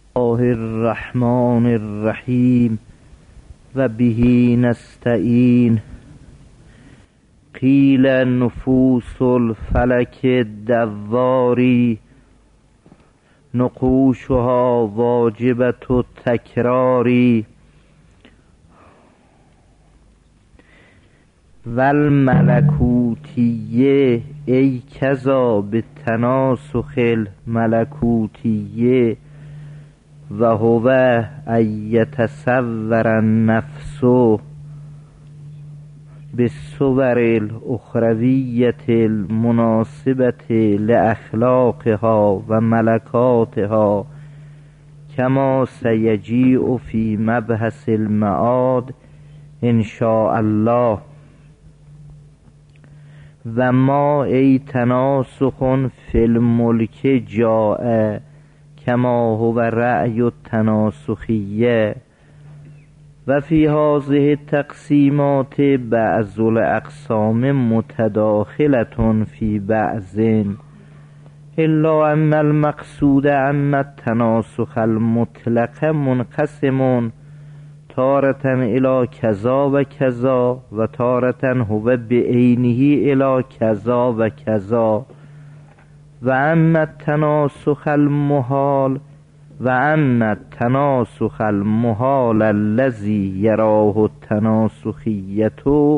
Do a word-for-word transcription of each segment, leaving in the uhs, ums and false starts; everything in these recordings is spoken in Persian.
الله الرحمن الرحیم و به نستعین. قیل نفوس الفلک دواری، نقوشها واجبت التکراری. و الملکوتیه ای کذا به تناسخ الملکوتیه، و هو ان یتصور النفس بالصور الاخرویة المناسبة لاخلاقها و ملکاتها، کما سیجیء فی مبحث المعاد ان شاء الله. و ما ای تناسخ فی الملک جاء، کما هو رأی التناسخیه. و فی هذه التقسیمات بعض الاقسام متداخلة فی بعض، الا ان المقصود ان التناسخ المطلق منقسم تارة الی کذا و کذا، و تارة هو بعینه الی کذا و کذا. و ان التناسخ المحال و ان التناسخ المحال الذي یراه التناسخیة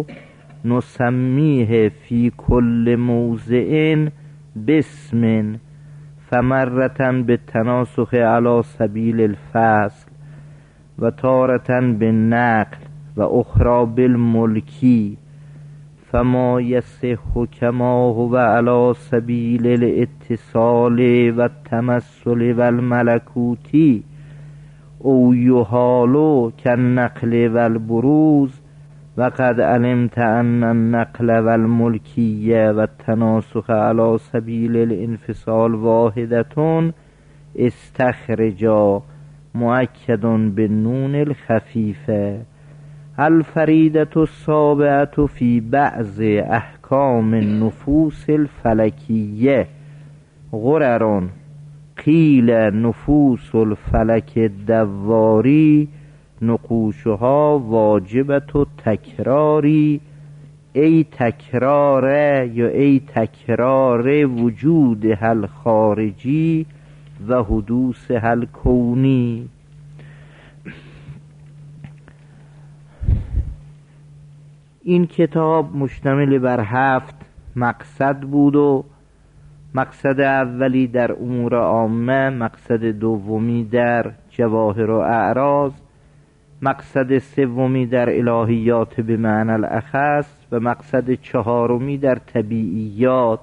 نسمیه فی کل موضع باسم، فمرة بالتناسخ علی سبیل الفصل، و تارة بالنقل، و اخرى بالملکی. فما یصح کما هو علی سبیل الاتصال و التمثل و الملکوتی، او یحال کالنقل و البروز. و قد علمت ان النقل و الملکیه و التناسخ علی سبیل الانفصال واحدة استخرجا مؤکد بالنون الخفیفه. الفریدة السابعة فی بعض احکام النفوس الفلکیه غرر. قیل نفوس الفلک الدواری، نقوشها واجبت التکراری، ای تکرار یا ای تکرار وجودها الخارجی و حدوثها الکونی. این کتاب مشتمل بر هفت مقصد بود و مقصد اولی در امور عامه، مقصد دومی در جواهر و اعراض، مقصد سومی در الهیات به معنی الاخص، و مقصد چهارمی در طبیعیات.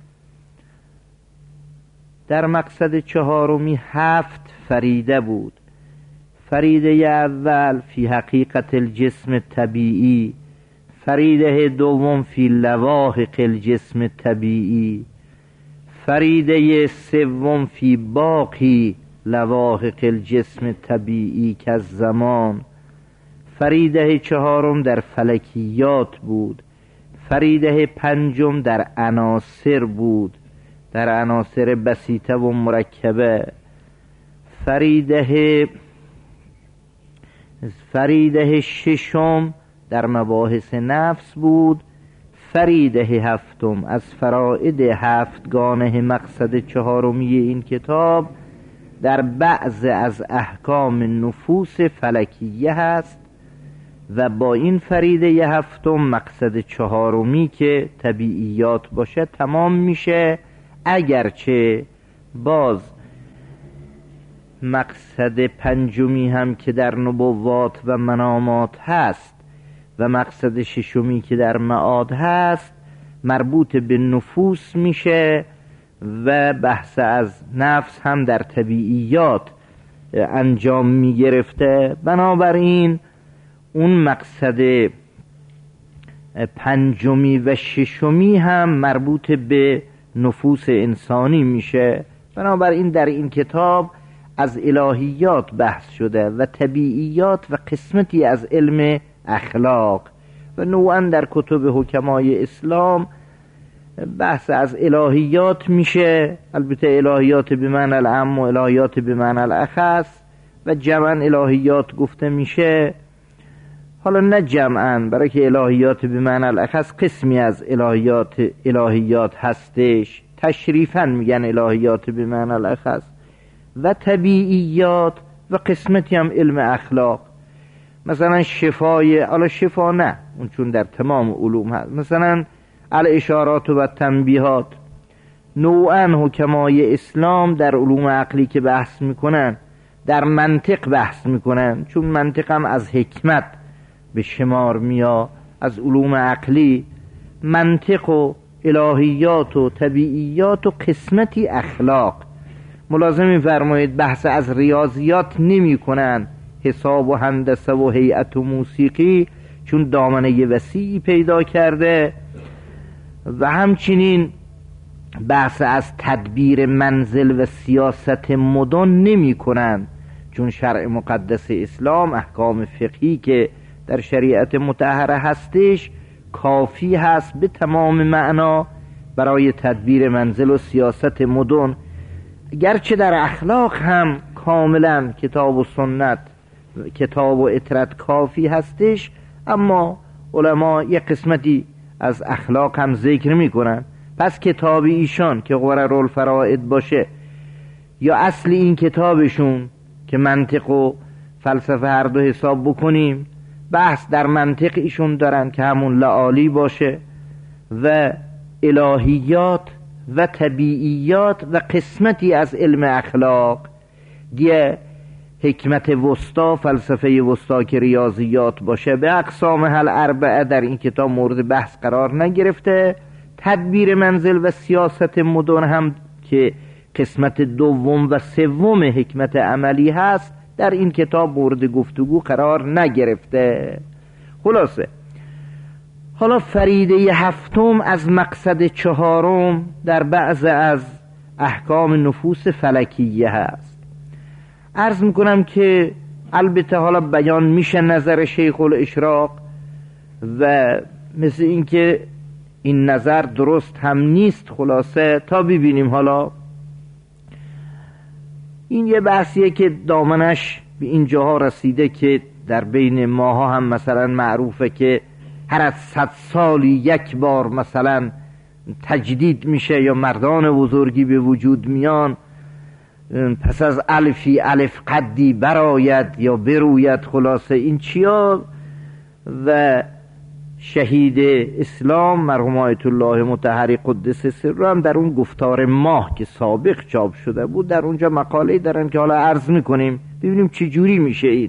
در مقصد چهارمی هفت فریده بود. فریده اول فی حقیقت الجسم الطبیعی، فریده دوم فی لواحق الجسم الطبیعی، فریده سوم فی باقی لواحق الجسم الطبیعی که زمان، فریده چهارم در فلکیات بود، فریده پنجم در عناصر بود، در عناصر بسیطه و مرکبه، فریده فریده ششم در مباحث نفس بود، فریده هفتم از فرائد هفتگانه مقصد چهارمی این کتاب در بعض از احکام نفوس فلکیه هست. و با این فریده هفتم مقصد چهارمی که طبیعیات باشه تمام میشه، اگرچه باز مقصد پنجمی هم که در نبوات و منامات هست و مقصد ششمی که در معاد هست مربوط به نفوس میشه، و بحث از نفس هم در طبیعیات انجام میگرفته. بنابراین اون مقصد پنجمی و ششمی هم مربوط به نفوس انسانی میشه. بنابراین در این کتاب از الهیات بحث شده و طبیعیات و قسمتی از علم اخلاق، و نوعا در کتب حکمای اسلام بحث از الهیات میشه، البته الهیات به معنی العام و الهیات به معنی الاخص، و جمعاً الهیات گفته میشه، حالا نه جمعاً، برای که الهیات به معنی الاخص قسمی از الهیات الهیات هستش، تشریفاً میگن الهیات به معنی الاخص، و طبیعیات و قسمتی هم علم اخلاق. مثلا شفای، حالا شفا نه اون چون در تمام علوم هست، مثلا الاشارات و تنبیهات نوعاً حکمای اسلام در علوم عقلی که بحث میکنن در منطق بحث میکنن، چون منطق هم از حکمت به شمار میاد، از علوم عقلی منطق و الهیات و طبیعیات و قسمتی اخلاق. ملازم می‌فرمایید بحث از ریاضیات نمی کنن، حساب و هندسه و هیئت و موسیقی، چون دامنه وسیعی پیدا کرده، و همچنین بحث از تدبیر منزل و سیاست مدن نمی کنن، چون شرع مقدس اسلام احکام فقهی که در شریعت مطهره هستش کافی هست به تمام معنا برای تدبیر منزل و سیاست مدن. گرچه در اخلاق هم کاملا کتاب و سنت، کتاب و اطرت کافی هستش، اما علما یک قسمتی از اخلاق هم ذکر می کنن. پس کتاب ایشان که قرر الفرائد باشه، یا اصل این کتابشون که منطق و فلسفه هر دو حساب بکنیم، بحث در منطق ایشون دارن که همون لعالی باشه، و الهیات و طبیعیات و قسمتی از علم اخلاق دیگه حکمت وسطا، فلسفه وسطا که ریاضیات باشه، به اقسام هل اربعه در این کتاب مورد بحث قرار نگرفته. تدبیر منزل و سیاست مدن هم که قسمت دوم و سوم حکمت عملی هست در این کتاب مورد گفتگو قرار نگرفته. خلاصه حالا فریده هفتم از مقصد چهارم در بعض از احکام نفوس فلکیه هست. عرض میکنم که البته حالا بیان میشه نظر شیخ الاشراق، و مثل اینکه این نظر درست هم نیست، خلاصه تا ببینیم. حالا این یه بحثیه که دامنش به این جاها رسیده که در بین ماها هم مثلا معروفه که هر از صد سالی یک بار مثلا تجدید میشه یا مردان بزرگی به وجود میان، پس از الفی الف قدی براید یا بروید. خلاصه این چیا؟ و شهید اسلام مرحوم آیت الله مطهری قدس سره هم در اون گفتار ماه که سابق چاپ شده بود در اونجا مقاله دارن که حالا عرض میکنیم ببینیم چی جوری میشه. این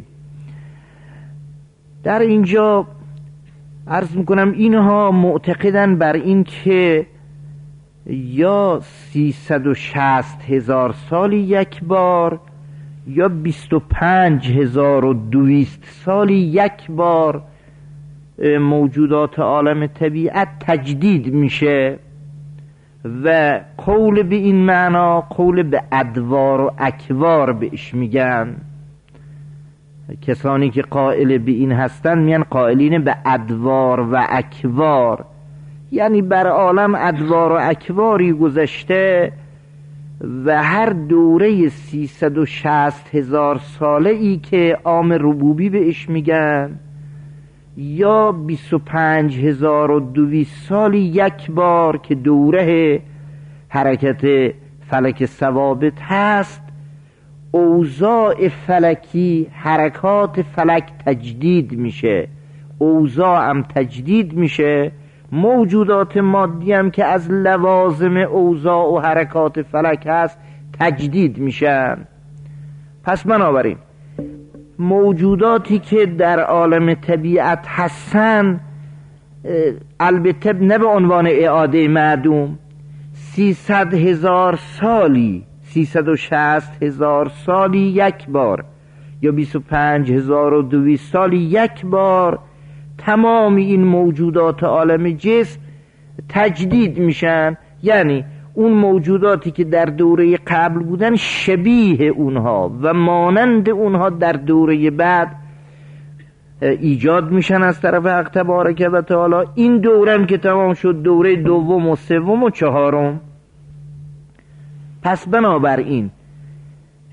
در اینجا عرض میکنم اینها معتقدن بر این که یا سیصد و شصت هزار سالی یک بار یا بیست و پنج هزار و دویست سالی یک بار موجودات عالم طبیعت تجدید میشه، و قول به این معنا قول به ادوار و اکوار بهش میگن. کسانی که قائل به این هستن میگن قائلین به ادوار و اکوار، یعنی بر عالم ادوار و اکواری گذشته و هر دوره سیصد و شصت هزار ساله ای که عام ربوبی بهش میگن، یا بیست و پنج هزار و دویست سالی یک بار که دوره حرکت فلک ثوابت هست، اوضاع فلکی حرکات فلک تجدید میشه، اوضاع هم تجدید میشه، موجودات مادی هم که از لوازم اوضاع و حرکات فلک هست تجدید میشن. پس بنابراین موجوداتی که در عالم طبیعت هستن البته نه به عنوان اعاده معدوم، سیصد هزار سالی سیصد و شصت هزار سالی یک بار یا بیست و پنج هزار و دویست سالی یک بار تمام این موجودات عالم جسم تجدید میشن. یعنی اون موجوداتی که در دوره قبل بودن شبیه اونها و مانند اونها در دوره بعد ایجاد میشن از طرف حق تبارک و تعالی. این دورم که تمام شد دوره دوم و سوم و چهارم. پس بنابراین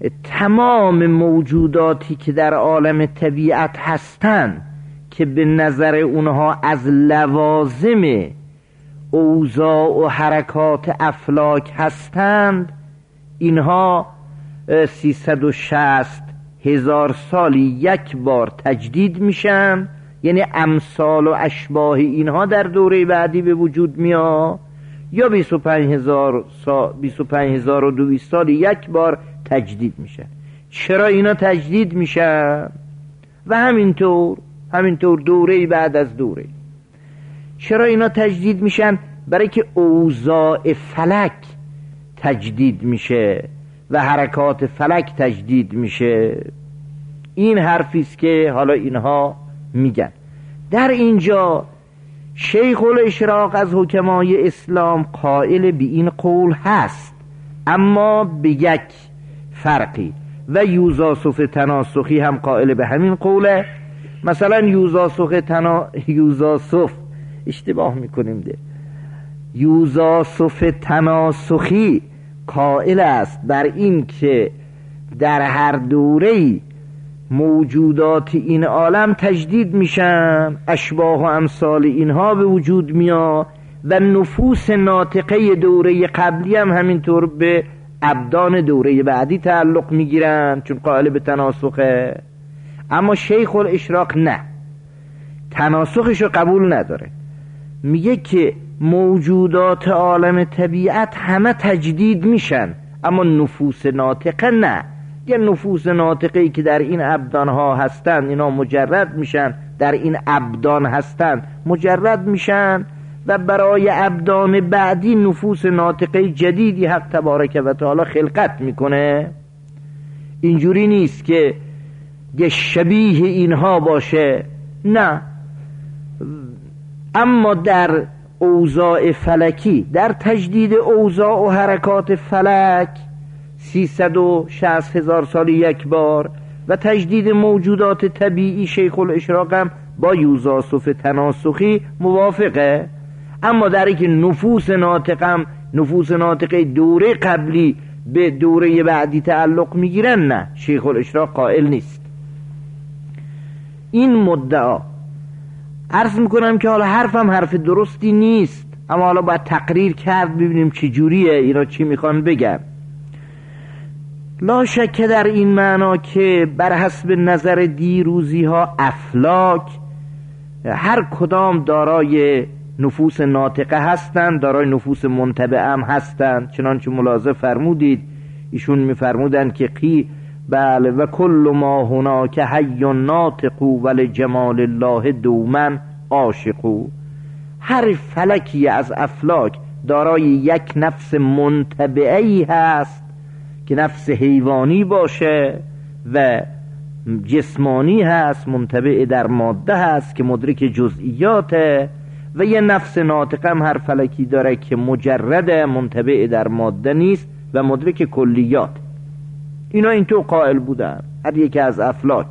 تمام موجوداتی که در عالم طبیعت هستند که به نظر اونها از لوازم اوضاع و حرکات افلاک هستند، اینها سیصد و شصت هزار سالی یک بار تجدید میشن، یعنی امثال و اشباه اینها در دوره بعدی به وجود میاد، یا بیست و پنج هزار سال بیست و پنج هزار و دویست سالی یک بار تجدید میشن. چرا اینا تجدید میشن؟ و همینطور همینطور دوره بعد از دوره. چرا اینا تجدید میشن؟ برای که اوضاع فلک تجدید میشه و حرکات فلک تجدید میشه. این حرفیست که حالا اینها میگن. در اینجا شیخ الاشراق از حکمای اسلام قائل به این قول هست، اما به یک فرقی، و یوزاسف تناسخی هم قائل به همین قوله. مثلا یوزاسف تنا... یوزاسف اشتباه میکنیم ده یوزاسف تناسخی قائل است بر این که در هر دوره‌ای موجودات این عالم تجدید میشن، اشباه و امثال اینها به وجود میاد، و نفوس ناطقه دوره قبلی هم همینطور به ابدان دوره بعدی تعلق میگیرن، چون قائل به تناسخه. اما شیخ الاشراق نه، تناسخشو قبول نداره، میگه که موجودات عالم طبیعت همه تجدید میشن، اما نفوس ناطقه نه. یه نفوس ناطقه‌ای که در این ابدان ها هستن اینا مجرد میشن، در این ابدان هستن مجرد میشن، و برای ابدان بعدی نفوس ناطقه جدیدی حق تبارک و تعالی خلقت میکنه. اینجوری نیست که یه شبیه اینها باشه، نه. اما در اوضاع فلکی، در تجدید اوضاع و حرکات فلک سیصد و شصت هزار سال یک بار، و تجدید موجودات طبیعی، شیخ الاشراق هم با یوزاسف تناسخی موافقه. اما در اینکه نفوس ناطقم نفوس ناطقه دوره قبلی به دوره بعدی تعلق میگیرن، نه، شیخ الاشراق قائل نیست. این مدعا عرض میکنم که حالا حرفم حرف درستی نیست، اما حالا باید تقریر کرد ببینیم چی جوریه، اینا چی میخوان بگن. لا شک در این معنا که بر حسب نظر دیروزی ها افلاک هر کدام دارای نفوس ناطقه هستند، دارای نفوس منطبعه هم هستند. چنانچه ملاحظه فرمودید، ایشون میفرمودن که قی بله و کل ما هناک حی ناطق ولجمال الله دوما عاشق. هر فلکی از افلاک دارای یک نفس منطبعی هست که نفس حیوانی باشه و جسمانی هست، منطبع در ماده هست که مدرک جزئیاته، و یه نفس ناطقه هم هر فلکی داره که مجرد منطبع در ماده نیست و مدرک کلیات. اینا این تو قائل بودن، هر یکی از افلاک.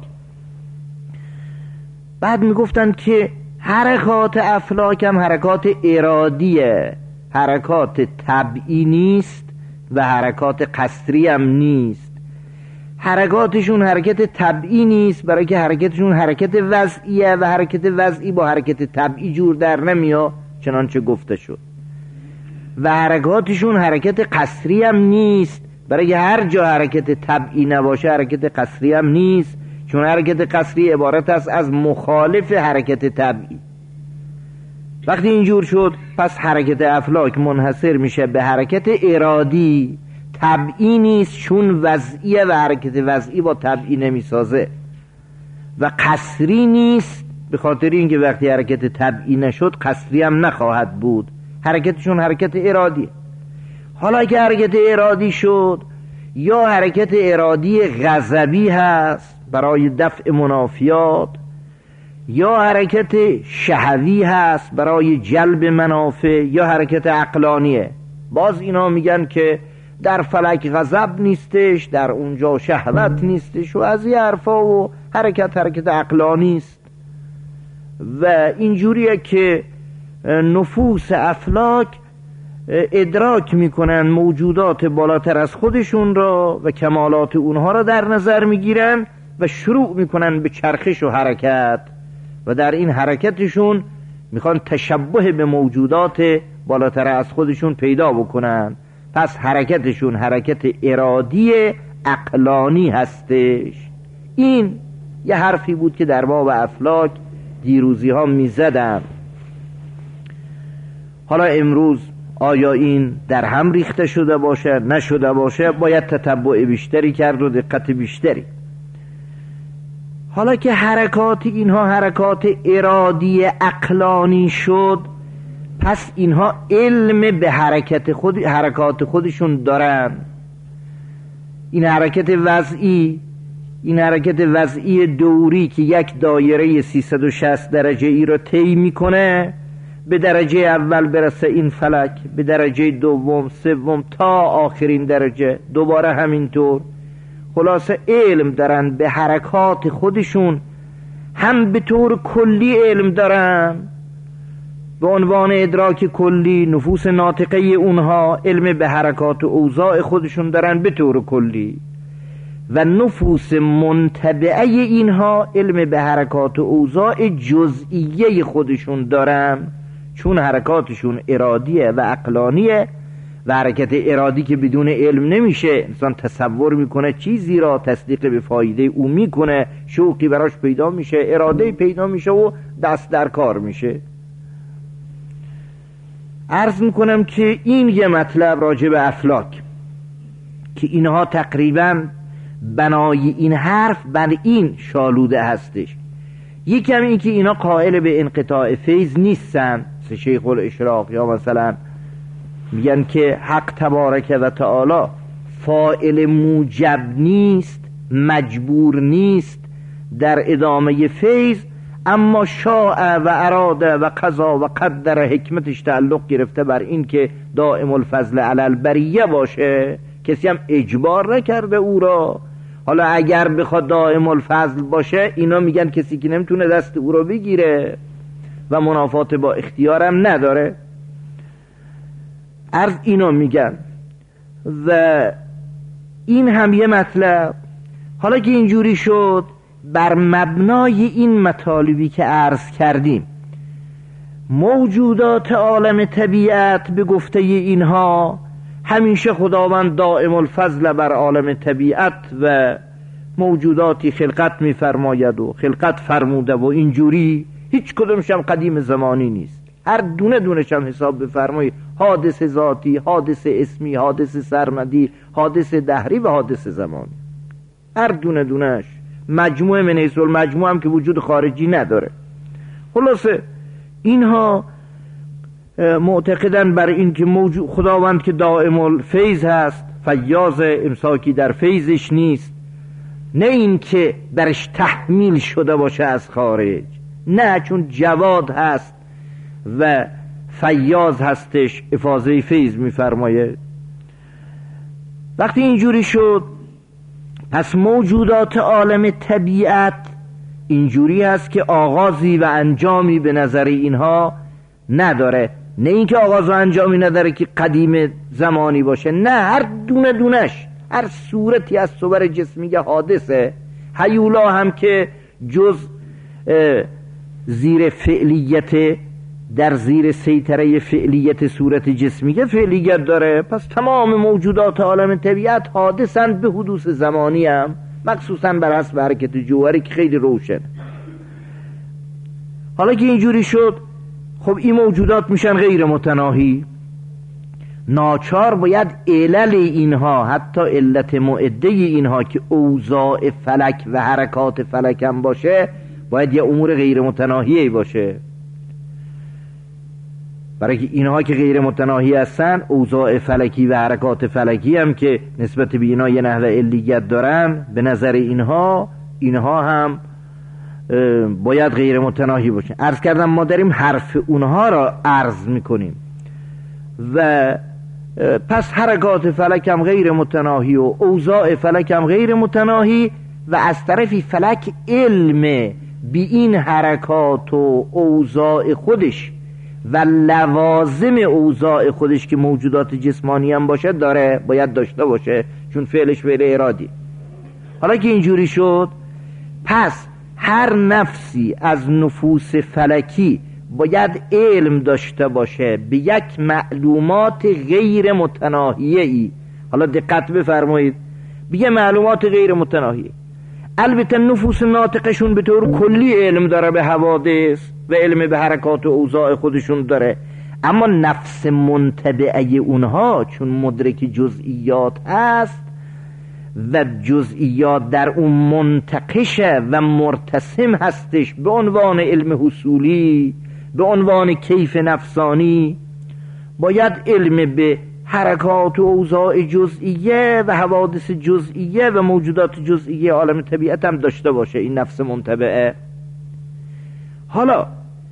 بعد میگفتن که حرکات افلاک هم حرکات ارادیه، حرکات طبعی نیست و حرکات قصری هم نیست. حرکاتشون حرکت طبعی نیست، برای که حرکتشون حرکت وضعیه و حرکت وضعی با حرکت طبعی جور در نمیاد، چنانچه گفته شد. و حرکاتشون حرکت قصری هم نیست، برای که هر جا حرکت طبعی نباشه حرکت قصری هم نیست، چون حرکت قصری عبارت است از مخالف حرکت طبعی. وقتی اینجور شد پس حرکت افلاک منحصر میشه به حرکت ارادی، طبعی نیست، چون وضعیه و حرکت وضعی با طبعی نمیسازه، و قصری نیست به خاطر اینکه وقتی حرکت طبعی نشد قصری هم نخواهد بود، حرکتشون حرکت ارادی. حالا که حرکت ارادی شد، یا حرکت ارادی غضبی هست برای دفع منافیات، یا حرکت شهوی هست برای جلب منافع، یا حرکت عقلانیه. باز اینا میگن که در فلک غضب نیستش، در اونجا شهوت نیستش، و از این حرفا، و حرکت حرکت عقلانی است. و اینجوریه که نفوس افلاک ادراک میکنن موجودات بالاتر از خودشون را و کمالات اونها را در نظر میگیرن و شروع میکنن به چرخش و حرکت و در این حرکتشون میخوان تشبه به موجودات بالاتر از خودشون پیدا بکنن. پس حرکتشون حرکت ارادی عقلانی هستش. این یه حرفی بود که در باب افلاک دیروزی ها میزدن. حالا امروز آیا این در هم ریخته شده باشه نشده باشه، باید تتبع بیشتری کرد و دقت بیشتری. حالا که حرکات اینها حرکات ارادی عقلانی شد، پس اینها علم به حرکت خود حرکات خودشون دارن. این حرکت وضعی این حرکت وضعی دوری که یک دایره سیصد و شصت درجه ای رو طی میکنه، به درجه اول برسه این فلک، به درجه دوم سوم تا آخرین درجه دوباره همینطور. خلاصه علم دارن به حرکات خودشون، هم به طور کلی علم دارن به عنوان ادراک کلی. نفوس ناطقه اونها علم به حرکات و اوضاع خودشون دارن به طور کلی، و نفوس منتبعه اینها علم به حرکات و اوضاع جزئیه خودشون دارن، چون حرکاتشون ارادیه و عقلانیه. و حرکت ارادی که بدون علم نمیشه. انسان تصور میکنه چیزی را، تصدیق به فایده او میکنه، شوقی براش پیدا میشه، اراده پیدا میشه و دست در کار میشه. عرض میکنم که این یه مطلب راجع به افلاک که اینها تقریبا بنای این حرف بر این شالوده هستش. یکم این که اینا قائل به انقطاع فیض نیستن، مثل شیخ الاشراق، یا مثلا میگن که حق تبارک و تعالی فاعل موجب نیست، مجبور نیست در ادامه فیض، اما شاء و اراده و قضا و قدر، حکمتش تعلق گرفته بر این که دائم الفضل علی البریه باشه، کسی هم اجبار نکرده او را. حالا اگر بخواد دائم الفضل باشه، اینا میگن کسی که نمیتونه دست او را بگیره و منافات با اختیارم نداره. عرض اینا میگن. و این هم یه مطلب. حالا که اینجوری شد، بر مبنای این مطالبی که عرض کردیم، موجودات عالم طبیعت به گفته اینها همیشه خداوند دائم الفضل بر عالم طبیعت و موجوداتی خلقت میفرماید و خلقت فرموده و اینجوری، هیچ کدومش هم قدیم زمانی نیست. هر دونه دونش هم حساب بفرمایید، حادث ذاتی، حادث اسمی، حادث سرمدی، حادث دهری و حادث زمانی، هر دونه دونش مجموعه من حیث المجموع هم که وجود خارجی نداره. خلاصه اینها معتقدن بر این که موجود خداوند که دائم الفیض هست، فیاض، امساکی در فیضش نیست، نه این که برش تحمیل شده باشه از خارج، نه، چون جواد هست و فیاض هستش، افاضه فیض میفرمایه. وقتی اینجوری شد، پس موجودات عالم طبیعت اینجوری هست که آغازی و انجامی به نظر اینها نداره. نه اینکه آغاز و انجامی نداره که قدیم زمانی باشه، نه، هر دونه دونش، هر صورتی از صور جسمی حادثه. هیولا هم که جز زیر فعلیت، در زیر سیطره فعلیت صورت جسمی فعلیت داره. پس تمام موجودات عالم طبیعت حادثند به حدوث زمانی هم، مخصوصا بر حسب حرکت جوهری که خیلی روشن. حالا که اینجوری شد، خب این موجودات میشن غیر متناهی. ناچار باید علل اینها، حتی علت معده اینها که اوضاع فلک و حرکات فلک هم باشه، باید یه امور غیر متناهی باشه. برای که اینها که غیر متناهی هستن، اوضاع فلکی و حرکات فلکی هم که نسبت به اینها یه نحوه علیت دارن، به نظر اینها اینها هم باید غیر متناهی باشه. عرض کردم ما داریم حرف اونها را عرض میکنیم و پس حرکات فلک هم غیر متناهی و اوضاع فلک هم غیر متناهی، و از طرفی فلک علم بی این حرکات و اوضاع خودش و لوازم اوضاع خودش که موجودات جسمانی هم باشه داره، باید داشته باشه، چون فعلش فعل ارادی. حالا که اینجوری شد، پس هر نفسی از نفوس فلکی باید علم داشته باشه به یک معلومات غیر متناهیه ای. حالا دقت بفرمایید، بگه معلومات غیر متناهیه. البته نفوس ناطقشون به طور کلی علم داره به حوادث و علم به حرکات و اوضاع خودشون داره، اما نفس منتبعه اونها چون مدرک جزئیات هست و جزئیات در اون منتقشه و مرتسم هستش به عنوان علم حصولی، به عنوان کیف نفسانی، باید علم به حرکات و اوضاع جزئیه و حوادث جزئیه و موجودات جزئیه عالم طبیعت هم داشته باشه این نفس منتبعه. حالا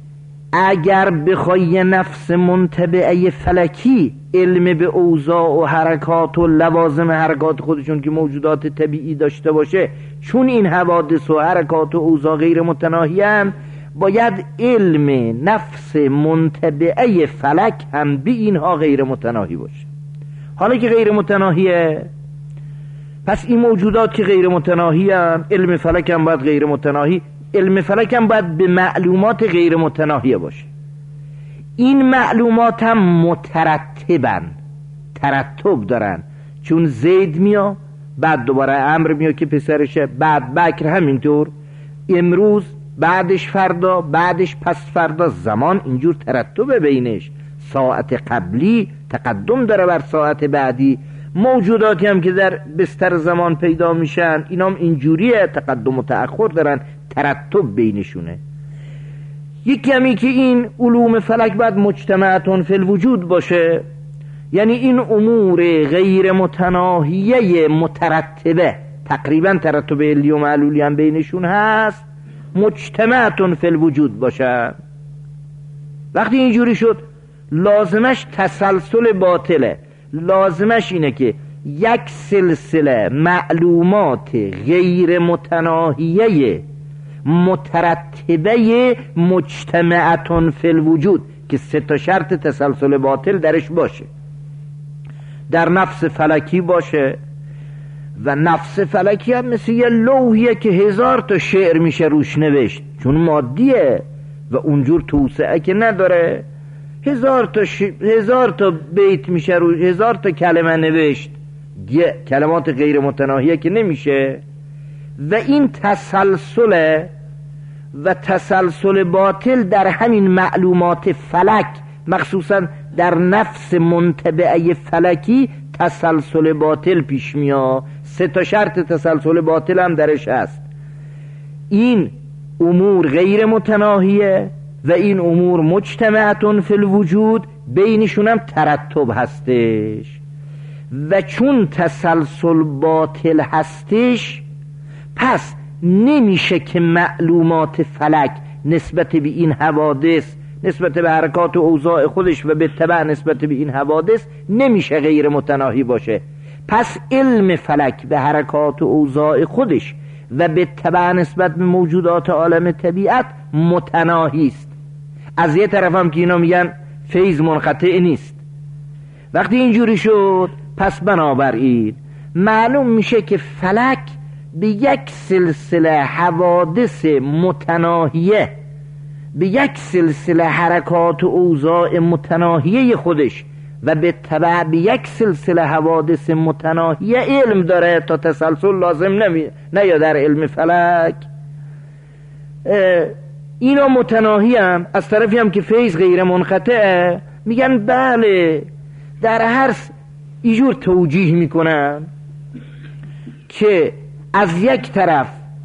اگر بخوای نفس منتبعه فلکی علم به اوضاع و حرکات و لوازم حرکات خودشون که موجودات طبیعی داشته باشه، چون این حوادث و حرکات و اوضاع غیر متناهی هم، باید علم نفس منتبعه فلک هم به اینها غیر متناهی باشه. حالا که غیر متناهیه، پس این موجودات که غیر متناهی هم، علم فلک هم باید غیر متناهی، علم فلک هم باید به معلومات غیر متناهی باشه. این معلومات هم مترتبن، ترتب دارن، چون زید میاد بعد دوباره امر میاد که پسرشه، بعد بکر همینطور، امروز بعدش فردا، بعدش پس فردا، زمان اینجور ترتبه بینش، ساعت قبلی تقدم داره بر ساعت بعدی. موجوداتی هم که در بستر زمان پیدا میشن اینا هم اینجوریه، تقدم و تأخر دارن، ترتب بینشونه. یکی همی که این علوم فلک باید مجتمعتون فی الوجود باشه، یعنی این امور غیر متناهیه مترتبه، تقریبا ترتب علی و معلولی هم بینشون هست، مجتمعتون فی الوجود باشه. وقتی اینجوری شد لازمش تسلسل باطله، لازمش اینه که یک سلسله معلومات غیر متناهیه مترتبه مجتمعتون فی الوجود که سه تا شرط تسلسل باطل درش باشه، در نفس فلکی باشه. و نفس فلکی هم مثل یه لوحیه که هزار تا شعر میشه روش نوشت، چون مادیه و اونجور توسعه که نداره، هزار تا ش... هزار تا بیت میشه روش، هزار تا کلمه نوشت، یه کلمات غیر متناهیه که نمیشه. و این تسلسل و تسلسل باطل در همین معلومات فلک، مخصوصا در نفس منتبعه فلکی تسلسل باطل پیش میاد. سه تا شرط تسلسل باطل هم درش هست، این امور غیر متناهیه و این امور مجتمعتون فی الوجود، بینشون هم ترتب هستش. و چون تسلسل باطل هستش، پس نمیشه که معلومات فلک نسبت به این حوادث، نسبت به حرکات و اوضاع خودش و به تبع نسبت به این حوادث نمیشه غیر متناهی باشه. پس علم فلک به حرکات و اوضاع خودش و به تبع نسبت به موجودات عالم طبیعت متناهی است. از یه طرف هم که اینا میگن فیض منقطع نیست. وقتی اینجوری شد، پس بنابراین معلوم میشه که فلک به یک سلسله حوادث متناهیه، به یک سلسله حرکات و اوضاع متناهیه خودش و به تبع به یک سلسله حوادث متناهیه علم داره تا تسلسل لازم نمی... نه یا در علم فلک اینا متناهی هم. از طرفی هم که فیض غیر منقطعه، میگن بله در هر ایجور توجیه میکنن که از یک طرف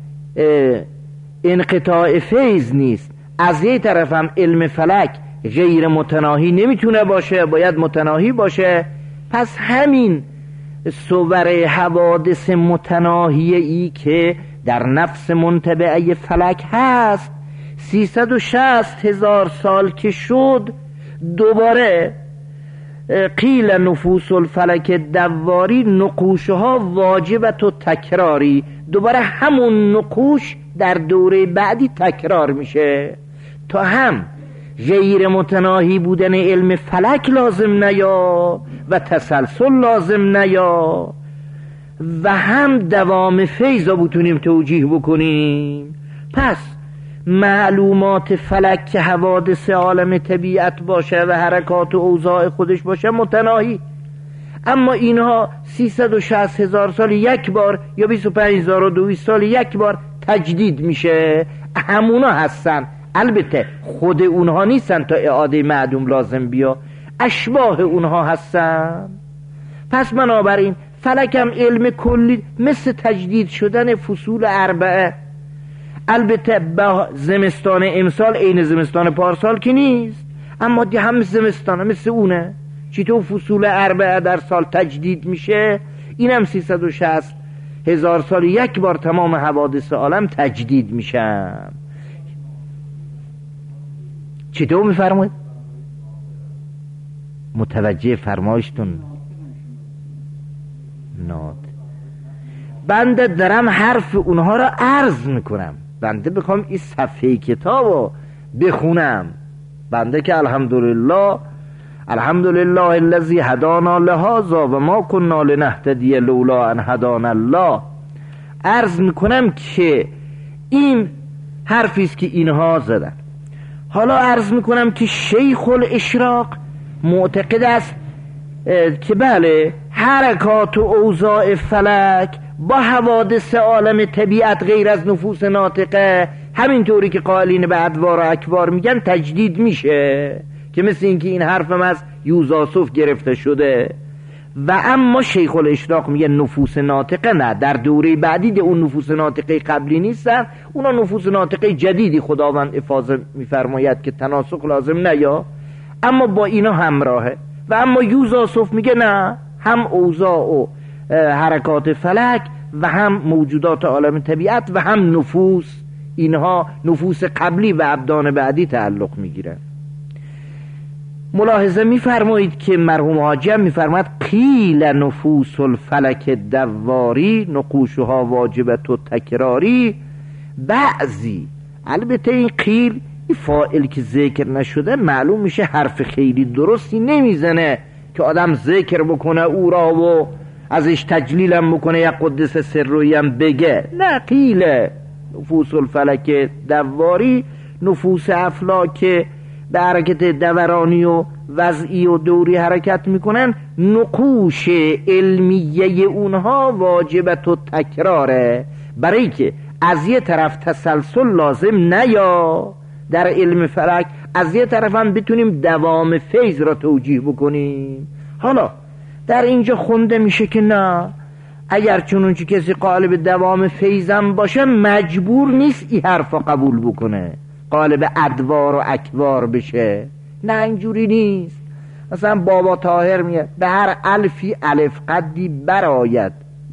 انقطاع فیض نیست، از یک طرف هم علم فلک غیر متناهی نمیتونه باشه، باید متناهی باشه. پس همین صور حوادث متناهی ای که در نفس منتبعه فلک هست، سیصد و شصت هزار سال که شد، دوباره قیل نفوس الفلک دواری، نقوشها واجبت و تکراری، دوباره همون نقوش در دوره بعدی تکرار میشه تا هم غیر متناهی بودن علم فلک لازم نیا و تسلسل لازم نیا و هم دوام فیض رو بتونیم توجیه بکنیم. پس معلومات فلک که حوادث عالم طبیعت باشه و حرکات و اوضاع خودش باشه متناهی، اما اینها سیصد و شصت هزار سال یک بار یا بیست و پنج هزار و دویست سال یک بار تجدید میشه. همونا هستن، البته خود اونها نیستن تا اعاده معدوم لازم بیا، اشباه اونها هستن. پس بنابراین فلکم علم کلی مثل تجدید شدن فصول اربعه، البته با زمستان امسال عین زمستان پارسال که نیست، اما دی هم زمستانه مثل اونه. چطور فصول اربعه در سال تجدید میشه، اینم سیصد و شصت هزار سال یک بار تمام حوادث عالم تجدید میشن. چطور میفرمایید؟ متوجه فرمایشتون ناد. بنده دارم حرف اونها را عرض میکنم، بنده بخوام این صفحه کتاب رو بخونم، بنده که الحمدلله الحمدلله الذی هدانا لهذا و ما كنا لنهتدی لولا ان هدانا الله، عرض میکنم که این حرفی است که اینها زدن. حالا عرض میکنم که شیخ الاشراق معتقد است که بله حرکات و اوضاع فلک با حوادث عالم طبیعت غیر از نفوس ناطقه همینطوری که قائلین به ادوار و اکوار میگن تجدید میشه، که مثل این که این حرفم از یوزاسوف گرفته شده. و اما شیخ الاشراق میگه نفوس ناطقه نه، در دوره بعدی ده اون نفوس ناطقه قبلی نیستن، اونا نفوس ناطقه جدیدی خداوند افاضه میفرماید که تناسق لازم نیا، اما با اینا همراهه. و اما یوزاسوف میگه نه، هم اوضاع و حرکات فلک و هم موجودات عالم طبیعت و هم نفوس، اینها نفوس قبلی و ابدان بعدی تعلق میگیرن. ملاحظه میفرمایید که مرحوم حاجی هم میفرماید قیل نفوس الفلک دواری نقوشها واجبت و تکراری. بعضی، البته این قیل این فاعل که ذکر نشده معلوم میشه حرف خیلی درستی نمیزنه که آدم ذکر بکنه او را و ازش تجلیلم بکنه یا قدس سرویم بگه. نه، قیل نفوس الفلک دواری نفوس افلاک به حرکت دورانی و وضعی و دوری حرکت میکنن، نقوش علمیه اونها واجبت و تکراره، برای که از یه طرف تسلسل لازم نیا در علم فلک، از یه طرف هم بتونیم دوام فیض را توجیه بکنیم. حالا در اینجا خونده میشه که نه، اگر چنونچه کسی قالب دوام فیضم باشه مجبور نیست این حرفا قبول بکنه، قالب ادوار و اکوار بشه. نه، اینجوری نیست. مثلا بابا طاهر میگه به هر الفی الف قدی براید،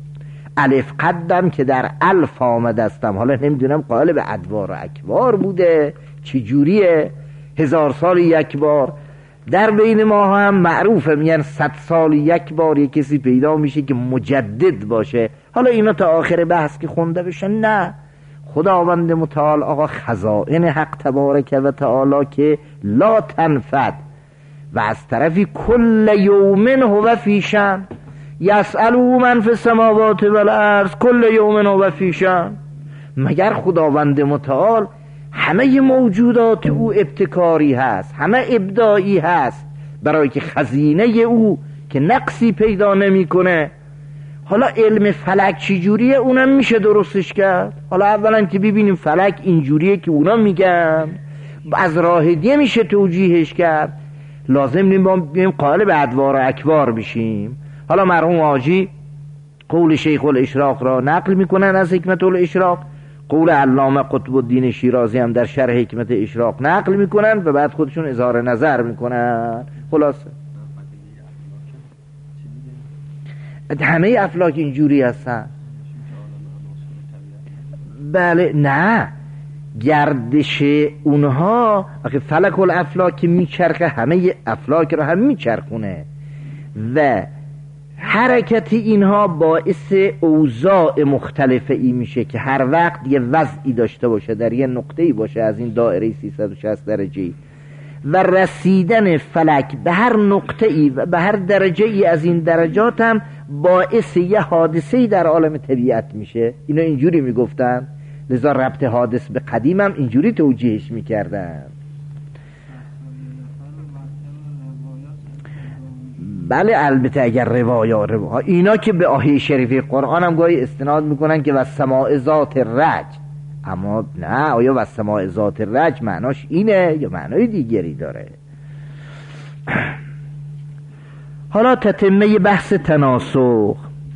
الف قدم که در الف آمده استم. حالا نمیدونم قالب ادوار و اکوار بوده چی جوریه، هزار سال یک بار. در بین ما هم معروفه، میگن صد سال یک بار یک کسی پیدا میشه که مجدد باشه. حالا اینا تا آخر بحث که خونده بشه. نه، خداوند متعال آقا خزائن حق تبارک و تعالی که لا تنفد و از طرفی کل یوم هو فی شأن یسأله من فی السماوات و الارض کل یوم هو فی شأن. مگر خداوند متعال همه موجودات او ابتکاری هست، همه ابداعی هست، برای که خزینه او که نقصی پیدا نمی کنه. حالا علم فلک چی جوریه اونم میشه درستش کرد. حالا اولا که ببینیم فلک اینجوریه که اونا میگن، از راه دیگه میشه توجیهش کرد. لازم نیم با بیم قالب ادوار و اکوار بشیم. حالا مرحوم حاجی قول شیخ الاشراق را نقل میکنن از حکمت الاشراق، قول علامه قطب الدین شیرازی هم در شرح حکمت اشراق نقل میکنن و بعد خودشون اظهار نظر میکنن. خلاصه همه افلاک اینجوری هستن. بله، نه، گردش اونها اگه فلک الافلاک میچرخه همه افلاک رو هم میچرخونه و حرکت اینها باعث اوضاع مختلفه ای میشه که هر وقت یه وضعی داشته باشه، در یه نقطه‌ای باشه از این دایره سیصد و شصت درجه‌ای. و رسیدن فلک به هر نقطه ای و به هر درجه ای از این درجات هم باعث یه حادثه ای در عالم طبیعت میشه. اینا اینجوری میگفتن، لذا ربط حادث به قدیم هم اینجوری توجیهش میکردن. بله البته اگر روایات روا... اینا که به آیه شریفه قرآن هم گاهی استناد میکنن که والسماء ذات الرج، اما نه، آیا والسماء ذات الرج معناش اینه یا معنای دیگری داره؟ حالا تتمه بحث تناسخ.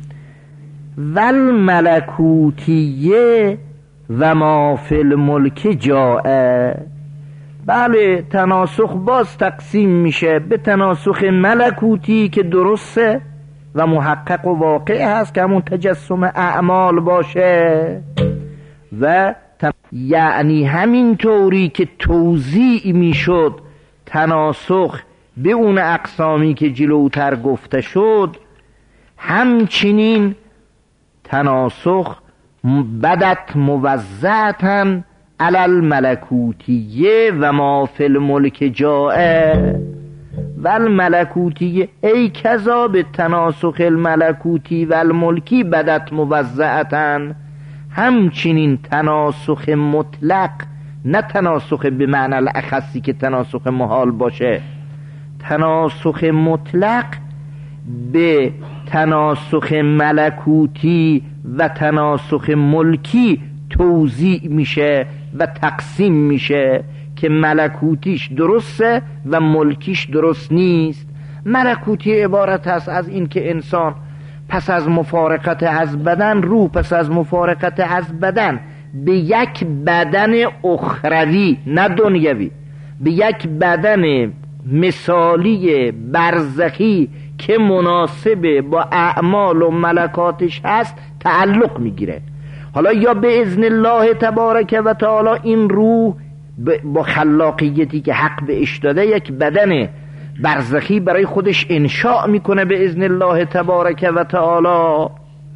والملکوتیه و ما فی الملک جائه. بله تناسخ باز تقسیم میشه به تناسخ ملکوتی که درسته و محقق و واقع هست که همون تجسم اعمال باشه، و تن... یعنی همین طوری که توزیع میشد تناسخ به اون اقسامی که جلوتر گفته شد، همچنین تناسخ بدت موزعتن علی الملکوتیه و ما فی الملک جائه. و الملکوتیه ای کذا به تناسخ الملکوتی و الملکی بدت موزعتن، همچنین تناسخ مطلق، نه تناسخ به معنی الاخصی که تناسخ محال باشه، تناسخ مطلق به تناسخ ملکوتی و تناسخ ملکی توزیع میشه و تقسیم میشه که ملکوتیش درسته و ملکیش درست نیست. ملکوتی عبارت است از این که انسان پس از مفارقت از بدن، روح پس از مفارقت از بدن به یک بدن اخروی نه دنیوی، به یک بدن مثالی برزخی که مناسب با اعمال و ملکاتش هست تعلق میگیره. حالا یا به اذن الله تبارک و تعالی این روح با خلاقیتی که حق بهش داده یک بدن برزخی برای خودش انشاء میکنه به اذن الله تبارک و تعالی.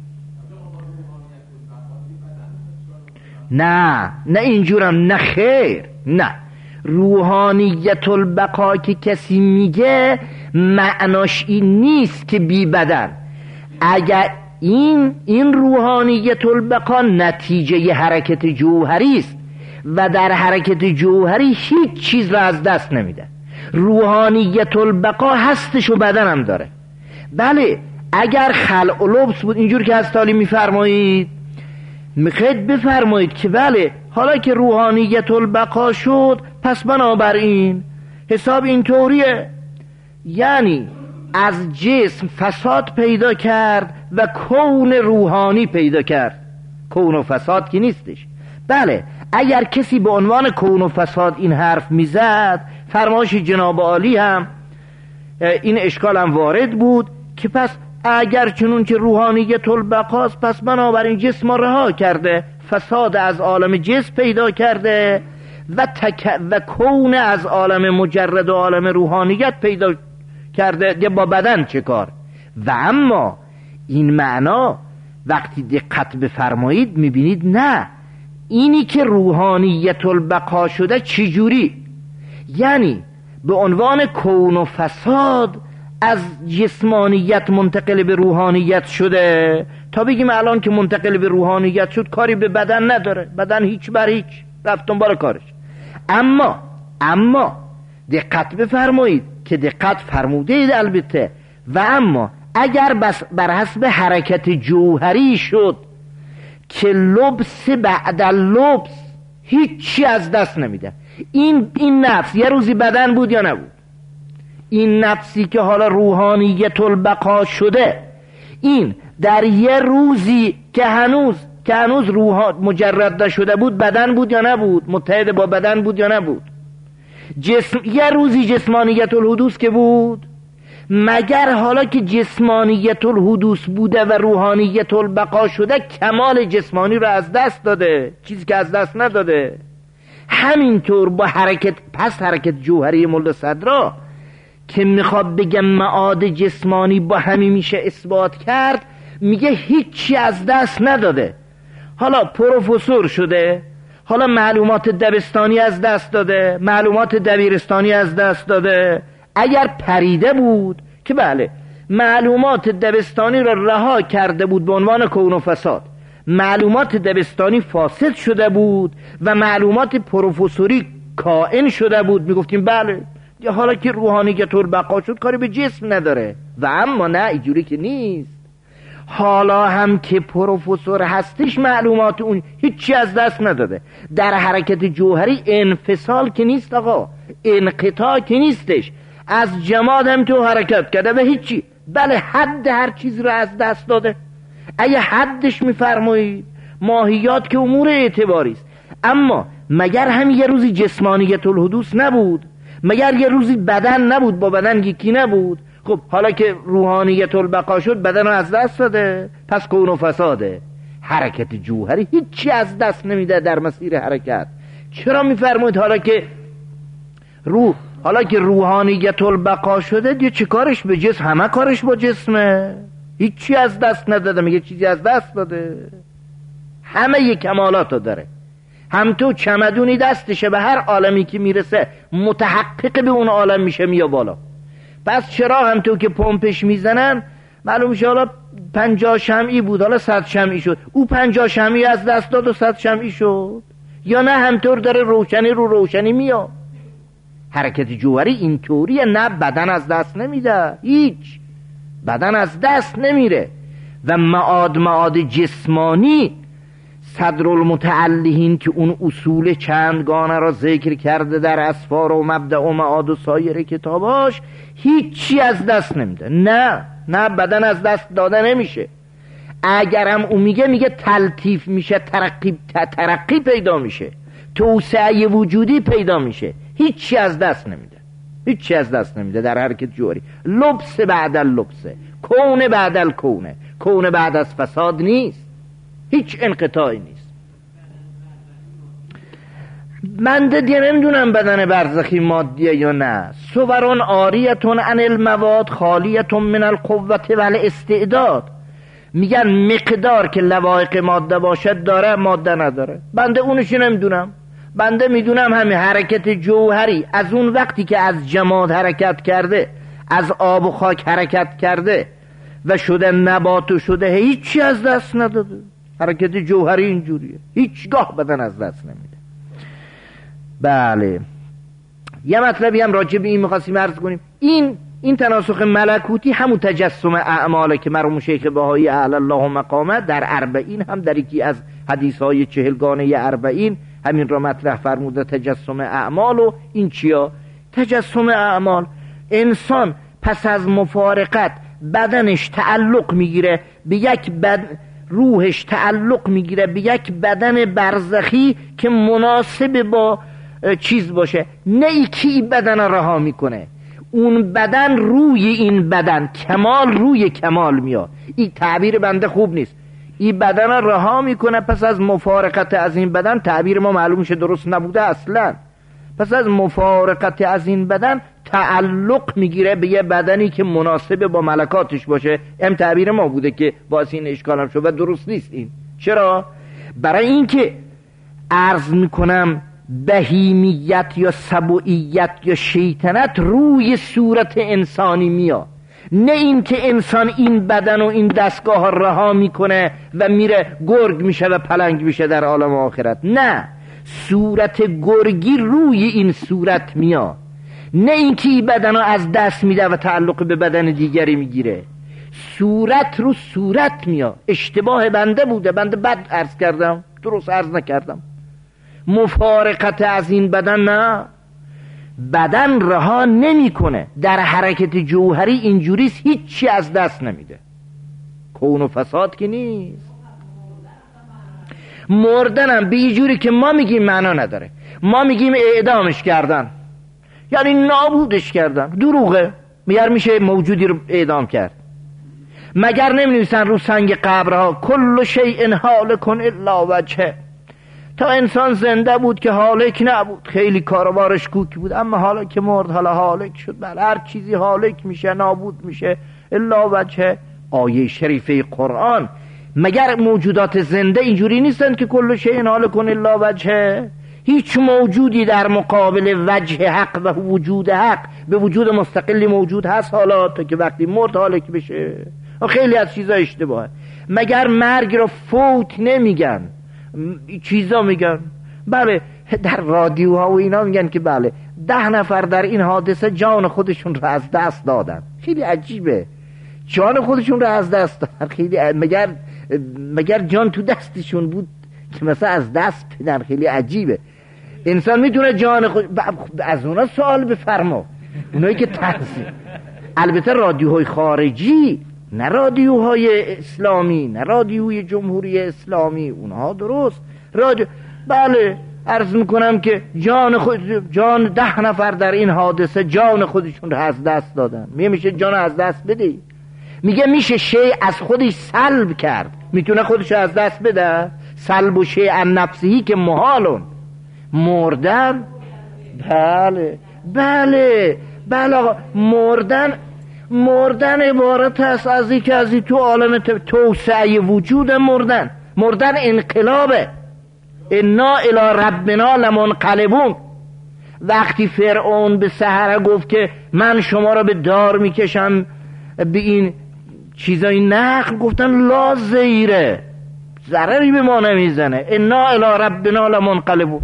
نه نه اینجورم، نه خیر، نه. روحانیت البقا که کسی میگه معناش این نیست که بی بدن. اگر این این روحانیت البقا نتیجه حرکت جوهری است و در حرکت جوهری هیچ چیز را از دست نمیده. روحانیت البقا هستش و بدن هم داره. بله اگر خلع و لبس بود اینجور که از تالی میفرمایید، میخواید بفرمایید که بله حالا که روحانیت البقا شد پس بنابراین حساب اینطوریه، یعنی از جسم فساد پیدا کرد و کون روحانی پیدا کرد. کون و فساد که نیستش. بله اگر کسی به عنوان کون و فساد این حرف میزد، فرمایش جناب عالی هم این اشکال هم وارد بود که پس اگر چنون که روحانیت البقاست پس بنابراین جسم رها کرده، فساد از عالم جسم پیدا کرده و, تک... و کون از عالم مجرد و عالم روحانیت پیدا کرده، یا با بدن چه کار؟ و اما این معنا وقتی دقت بفرمایید میبینید نه، اینی که روحانیت البقا شده چجوری؟ یعنی به عنوان کون و فساد از جسمانیت منتقل به روحانیت شده، تا بگیم الان که منتقل به روحانیت شد کاری به بدن نداره، بدن هیچ بر هیچ رفت دنبال کارش. اما اما دقت بفرمایید که دقت فرموده اید البته، و اما اگر بس بر حسب حرکت جوهری شد که لبس بعد لبس هیچی از دست نمیده، این این نفس یه روزی بدن بود یا نبود؟ این نفسی که حالا روحانیت البقا شده، این در یه روزی که هنوز که هنوز روح مجرد نشده بود بدن بود یا نبود؟ متحد با بدن بود یا نبود؟ جسم یه روزی جسمانیت الحدوث که بود، مگر حالا که جسمانیت الحدوث بوده و روحانیت البقا شده کمال جسمانی رو از دست داده، چیزی که از دست نداده. همینطور با حرکت پس حرکت جوهری مولد صدرا که میخواد بگم معاد جسمانی با همی میشه اثبات کرد، میگه هیچی از دست نداده. حالا پروفسور شده، حالا معلومات دبستانی از دست داده، معلومات دبیرستانی از دست داده. اگر پریده بود که بله معلومات دبستانی را رها کرده بود به عنوان کون و فساد، معلومات دبستانی فاسد شده بود و معلومات پروفسوری کائن شده بود، میگفتیم بله حالا که روحانیت البقا شد کاری به جسم نداره. و اما نه، اینجوری که نیست. حالا هم که پروفسور هستش معلومات اون هیچی از دست نداده. در حرکت جوهری انفصال که نیست آقا، انقطاع که نیستش، از جماد هم تو حرکت کرده و هیچی. بله حد هر چیز رو از دست داده. اگه حدش میفرمایید ماهیات که امور اعتباری است، اما مگر هم یه روزی جسمانیت الحدوث نبود؟ مگر یه روزی بدن نبود با بدن یکی نبود؟ خب حالا که روحانیت البقا شد بدن رو از دست داده، پس کون و فساده. حرکت جوهری هیچی از دست نمیده در مسیر حرکت. چرا میفرمایید حالا که روح حالا که روحانیت البقا شده دیگه چه کارش به جسم؟ همه کارش با جسمه، هیچی از دست نداده. میگه چیزی از دست داده؟ همه ی کمالاتو داره. هم تو چمدونی دستشه به هر عالمی که میرسه متحقق به اون عالم میشه میا بالا. پس چرا هم تو که پمپش میزنن معلوم میشه حالا پنجاه شمعی بود حالا صد شمعی شد، او پنجاه شمعی از دست داد و صد شمعی شد، یا نه همطور داره روشنی رو روشنی میاد. حرکت جوهری اینطوریه، نه بدن از دست نمیده، هیچ بدن از دست نمیره. و معاد معاد جسمانی صدر المتعلهین که اون اصول چندگانه را ذکر کرده در اسفار و مبدأ و معاد و سایر کتاباش، هیچی از دست نمیده. نه نه بدن از دست داده نمیشه. اگرم اون میگه میگه تلطیف میشه، ترقی ترقی پیدا میشه، توسعه وجودی پیدا میشه، هیچی از دست نمیده، هیچی از دست نمیده در حرکت جوهری. لبس بعد اللبسه، کون بعد الکونه، کون بعد از فساد نیست، هیچ انقطاعی نیست. من دیگه نمیدونم بدن برزخی مادیه یا نه. صورون عاریتون عن المواد خالیتون من القوت و الاستعداد. میگن مقدار که لوایق ماده باشد داره، ماده نداره. بنده اونشو نمیدونم. بنده میدونم همین حرکت جوهری از اون وقتی که از جماد حرکت کرده، از آب و خاک حرکت کرده و شده نبات و شده، هیچی از دست نداده. حرکت جوهری اینجوریه، هیچگاه بدن از دست نمیده. بله یه مطلبی هم راجع به این می‌خواستیم عرض کنیم. این این تناسخ ملکوتی همون تجسم اعماله که مرحوم شیخ بهایی اعلی الله مقامه در اربعین هم در یکی از حدیث‌های چهلگانه اربعین همین را مطرح فرموده، تجسم اعمال. و این چیا؟ تجسم اعمال، انسان پس از مفارقت بدنش تعلق میگیره به یک بدن، روحش تعلق میگیره به یک بدن برزخی که مناسب با چیز باشه، نه ای که این بدن رها میکنه، اون بدن روی این بدن، کمال روی کمال میاد. این تعبیر بنده خوب نیست. این بدن رها میکنه، پس از مفارقت از این بدن، تعبیر ما معلوم شه درست نبوده اصلا، پس از مفارقت از این بدن تعلق میگیره به یه بدنی که مناسب با ملکاتش باشه. هم تعبیر ما بوده که باعث این اشکال هم شد و درست نیست این. چرا؟ برای اینکه عرض میکنم بهیمیت یا سبوعیت یا شیطنت روی صورت انسانی میاد، نه این که انسان این بدن و این دستگاه رها میکنه و میره گرگ میشه و پلنگ میشه در عالم آخرت. نه، صورت گرگی روی این صورت میاد، نه این که این بدن رو از دست میده و تعلق به بدن دیگری میگیره. صورت رو صورت میاد. اشتباه بنده بوده، بنده بد عرض کردم، درست عرض نکردم. مفارقت از این بدن نه، بدن رها نمیکنه. در حرکت جوهری اینجوریست، هیچی از دست نمیده. کون و فساد که نیست. مردنم به یه جوری که ما میگیم معنا نداره. ما میگیم اعدامش کردن، یعنی نابودش کردن. دروغه. مگر میشه موجودی رو اعدام کرد؟ مگر نمی‌نویسن رو سنگ قبرها کل شیء هالک الا وجهه؟ تا انسان زنده بود که هالک نبود، خیلی کاروارش کوک بود، اما حالا که مرد حالا هالک شد. بله هر چیزی هالک میشه، نابود میشه الا وجهه. آیه شریفه قرآن مگر موجودات زنده اینجوری نیستن که کل شیء هالک الا وجهه؟ هیچ موجودی در مقابل وجه حق و وجود حق به وجود مستقلی موجود هست حالا تا که وقتی مرد هالک بشه؟ خیلی از چیزا اشتباهه. مگر مرگ رو فوت نمیگن؟ چیزا میگن بله، در رادیوها و اینا میگن که بله ده نفر در این حادثه جان خودشون رو از دست دادن. خیلی عجیبه، جان خودشون رو از دست دادن. خیلی مگر مگر جان تو دستشون بود که مثلا از دست بدن؟ خیلی عجیبه. انسان میتونه جان خود از اونا سوال بفرما، اونایی که تنظیم، البته رادیوهای خارجی، نه رادیوهای اسلامی، نه رادیوی جمهوری اسلامی، اونها درست رادیو. بله عرض میکنم که جان خود جان ده نفر در این حادثه جان خودشون رو از دست دادن. میگه میشه جان از دست بده؟ میگه میشه شیء از خودش سلب کرد؟ میتونه خودش از دست بده؟ سلب و شیء عن نفسهی که محالون. مردن بله بله بله آقا، مردن مردن عبارت است از این که از این تو عالم توسعه وجود مردن مردن انقلابه. انا الی ربنا لمنقلبون. وقتی فرعون به سحره گفت که من شما را به دار میکشم به این چیزای نخل، گفتن لا زیره، ضرری به ما نمیزنه، انا الی ربنا لمنقلبون.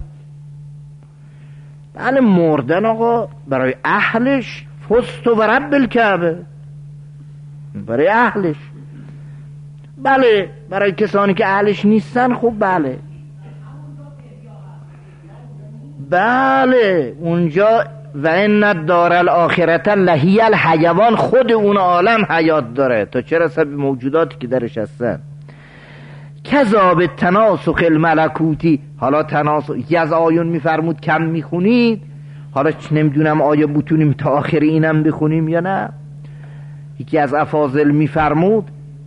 بله مردن آقا برای اهلش فست و رب الکعبه، برای اهلش. بله برای کسانی که اهلش نیستن خب بله بله اونجا و ان الدار الاخرة لهی الحیوان، خود اون عالم حیات داره تا چه رسه به موجوداتی که درش هستن. کذا به تناسخ الملکوتی. حالا تناسخ یکی از آیون میفرمود کم میخونید، حالا نمیدونم آیا بتونیم تا آخر اینم بخونیم یا نه. یکی از افاضل میفرمود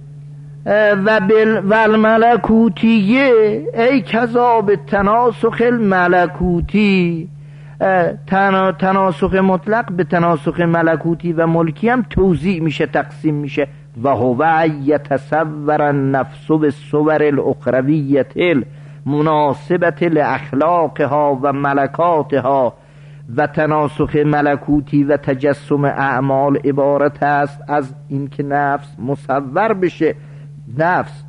و بل والملکوتیه ای کذا به تناسخ الملکوتی. تنا تناسخ مطلق به تناسخ ملکوتی و ملکی هم توزیع میشه، تقسیم میشه. و هو یتصور النفس بالصور الاخرویه المناسبه لاخلاقها و ملکاتها. و تناسخ ملکوتی و تجسم اعمال عبارت است از اینکه نفس مصور بشه، نفس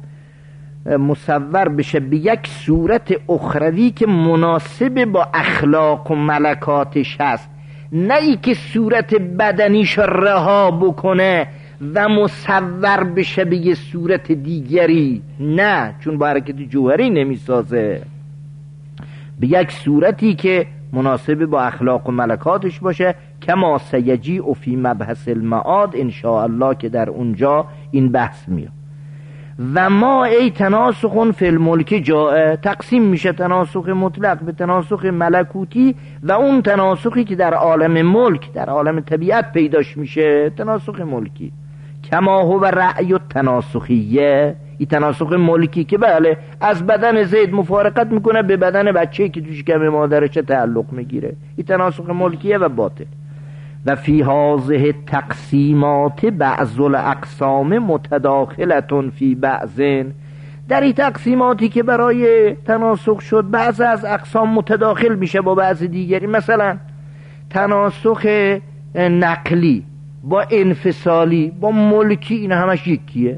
مصور بشه به یک صورت اخروی که مناسب با اخلاق و ملکاتش هست، نه ای که صورت بدنیش رها بکنه و مصور بشه به یه صورت دیگری. نه، چون با حرکت جوهری نمیسازه، به یک صورتی که مناسب با اخلاق و ملکاتش باشه. کما سیجیء فی مبحث المعاد ان شاء الله، که در اونجا این بحث میاد. و ما ای تناسخ فی الملک جاء، تقسیم میشه تناسخ مطلق به تناسخ ملکوتی و اون تناسخی که در عالم ملک، در عالم طبیعت پیداش میشه، تناسخ ملکی. کما هو رأی التناسخیه، این تناسخ ملکی که بله از بدن زید مفارقت میکنه به بدن بچه‌ای که تو شکم مادرش تعلق میگیره، این تناسخ ملکیه و باطل. و فی هذه تقسیمات بعض الاقسام متداخلة فی بعض، در این تقسیماتی که برای تناسخ شد بعض از اقسام متداخل میشه با بعض دیگری. مثلا تناسخ نقلی با انفصالی با ملکی، این همش یکیه.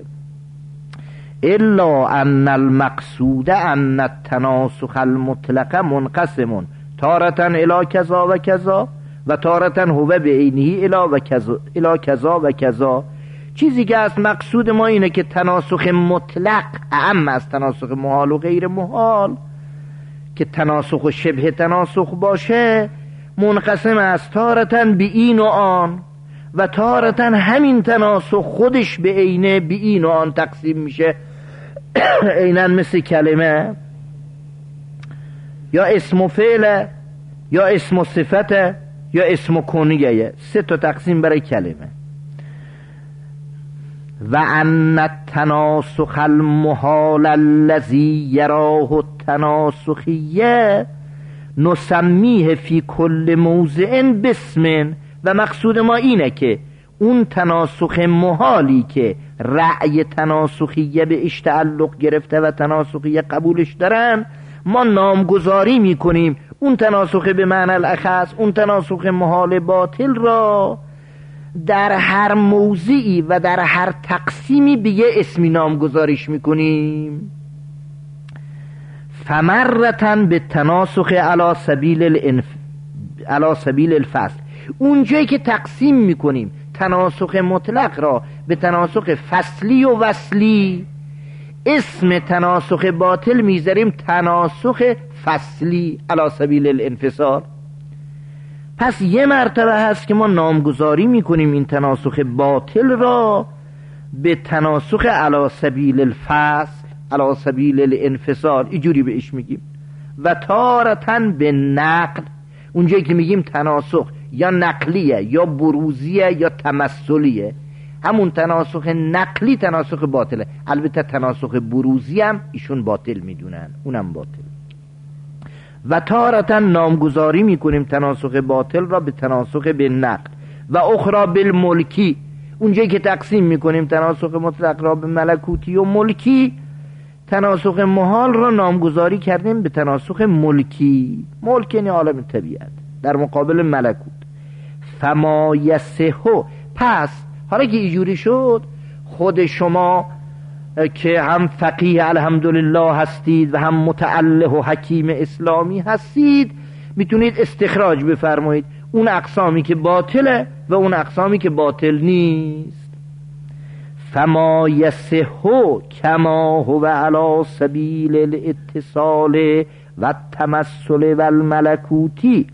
الا ان المقصود ان التناسخ المطلق منقسم تارة الی کذا و کذا و تارة هو به عینه الی و کذا الی کذا و کذا. چیزی که از مقصود ما اینه که تناسخ مطلق اعم از تناسخ محال و غیر محال، که تناسخ و شبه تناسخ باشه منقسم از تارة به این و آن، و تارة همین تناسخ خودش به عینه به این و آن تقسیم میشه. عیناً مثل کلمه یا اسم و فعل یا اسم و صفت یا اسم و کنیه، سه تا تقسیم برای کلمه. و ان التناسخ المحال الذی یراه التناسخیه نسمیه فی کل موضع باسم. و مقصود ما اینه که اون تناسخ محالی که رأی تناسخیه به اش تعلق گرفته و تناسخیه قبولش دارن، ما نامگذاری میکنیم اون تناسخ به معنی الاخص، اون تناسخ محال باطل را در هر موضعی و در هر تقسیمی به یه اسمی نامگذاریش میکنیم. فمرتن به تناسخ علی سبیل الانف... علی سبیل الفصل، اونجایی که تقسیم میکنیم تناسخ مطلق را به تناسخ فصلی و وصلی، اسم تناسخ باطل میذاریم تناسخ فصلی علی سبیل الانفصال. پس یه مرتبه هست که ما نامگذاری میکنیم این تناسخ باطل را به تناسخ علی سبیل الفصل علی سبیل الانفصال، اینجوری بهش میگیم. و تارتن به نقل، اونجایی که میگیم تناسخ یا نقلیه یا بروزیه یا تمثلیه، همون تناسخ نقلی تناسخ باطله. البته تناسخ بروزی هم ایشون باطل میدونن، اونم باطل. و تارتا نامگذاری میکنیم تناسخ باطل را به تناسخ به نقل. و اخرى بالملکی، اونجایی که تقسیم میکنیم تناسخ مطلق را به ملکوتی و ملکی، تناسخ محال را نامگذاری کردیم به تناسخ ملکی. ملک یعنی عالم طبیعت در مقابل ملکوت. فما یسهو، پس حالا که اینجوری شد، خود شما که هم فقیه الحمدلله هستید و هم متعله و حکیم اسلامی هستید، میتونید استخراج بفرمایید اون اقسامی که باطله و اون اقسامی که باطل نیست. فما یسهو کما هو علی سبیل الاتصال و التمثل و الملکوتی،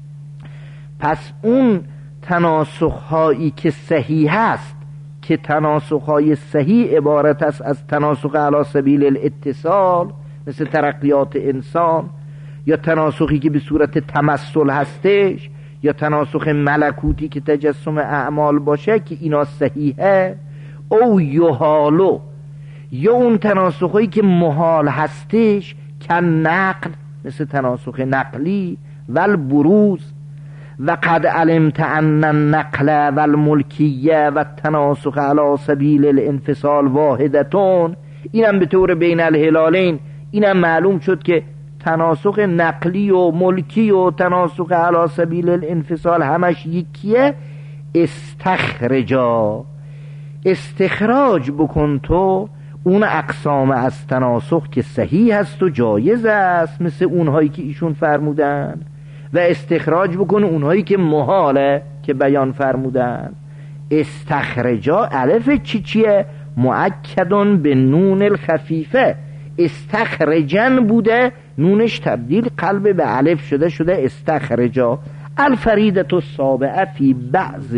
پس اون تناسخ هایی که صحیح هست، که تناسخ های صحیح عبارت است از تناسخ علی سبیل الاتصال مثل ترقیات انسان، یا تناسخی که به صورت تمثل هستش، یا تناسخ ملکوتی که تجسم اعمال باشه که اینا صحیحه. او یحالو، یا اون تناسخ هایی که محال هستش که نقل مثل تناسخ نقلی و البروز. و قد علمت ان النقل و الملکیه و التناسخ علی سبیل الانفصال واحدتون، اینم به طور بین الهلالین، اینم معلوم شد که تناسخ نقلی و ملکی و تناسخ علی سبیل الانفصال همش یکیه. استخرجا، استخراج بکن تو اون اقسام از تناسخ که صحیح هست و جایز است، مثل اونهایی که ایشون فرمودن، و استخراج بکن اونهایی که محاله که بیان فرمودن. استخرجا الف چی چیه؟ مؤکدون به نون الخفیفه، استخرجن بوده، نونش تبدیل قلب به الف شده شده استخرجا. الفریدت السابعه فی بعض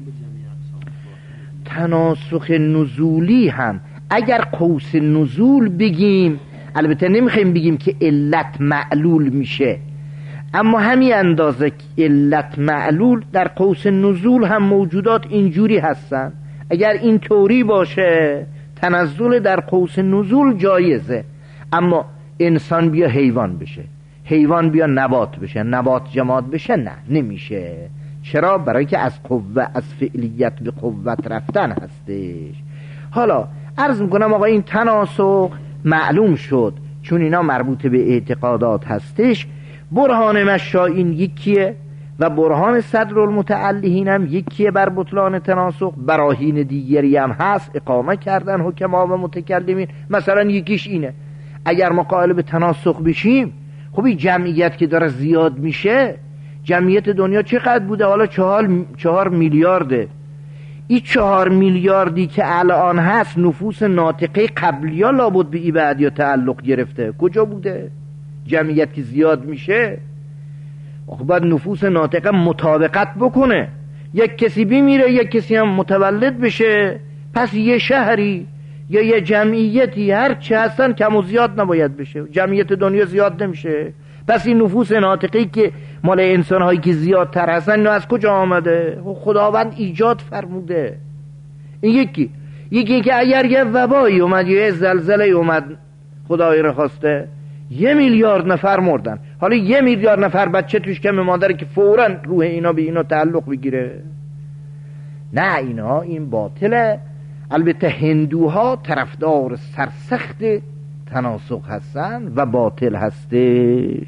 تناسخ نزولی هم، اگر قوس نزول بگیم، البته نمیخوایم بگیم که علت معلول میشه، اما همین اندازه علت معلول در قوس نزول هم موجودات اینجوری هستن. اگر این طوری باشه تنزل در قوس نزول جایزه، اما انسان بیا حیوان بشه، حیوان بیا نبات بشه، نبات جماد بشه، نه نمیشه. چرا؟ برای که از قوه، از فعلیت به قوت رفتن هستش. حالا عرض میکنم آقا این تناسخ معلوم شد چون اینا مربوط به اعتقادات هستش. برهان مشائین یکیه و برهان صدر المتعلهین هم یکیه بر بطلان تناسخ. براهین دیگری هم هست اقامه کردن حکما و متکلمین. مثلا یکیش اینه اگر ما قائل به تناسخ بشیم، خب این جمعیت که داره زیاد میشه، جمعیت دنیا چقدر بوده؟ حالا چهار, چهار میلیارده. این چهار میلیاردی که الان هست نفوس ناطقه قبلیا لابد به ای بعدیا تعلق گرفته. کجا بوده؟ جمعیت که زیاد میشه خب باید نفوس ناطقه مطابقت بکنه، یک کسی بمیره یک کسی هم متولد بشه، پس یه شهری یا یه جمعیتی هر چه هستن کم و زیاد نباید بشه، جمعیت دنیا زیاد نمیشه. پس این نفوس ناطقی که مال انسان هایی که زیادتر هستن اینو از کجا آمده؟ خداوند ایجاد فرموده. این یکی یکی که اگر یه وبایی اومد یا یه زلزله اومد خدای رو خواسته یه میلیارد نفر مردن، حالا یه میلیارد نفر بچه توش کم مادره که فوراً روح اینا به اینا تعلق بگیره؟ نه، اینا این باطله. البته هندوها طرفدار سرسخت تناسخ هستن و باطل هستش.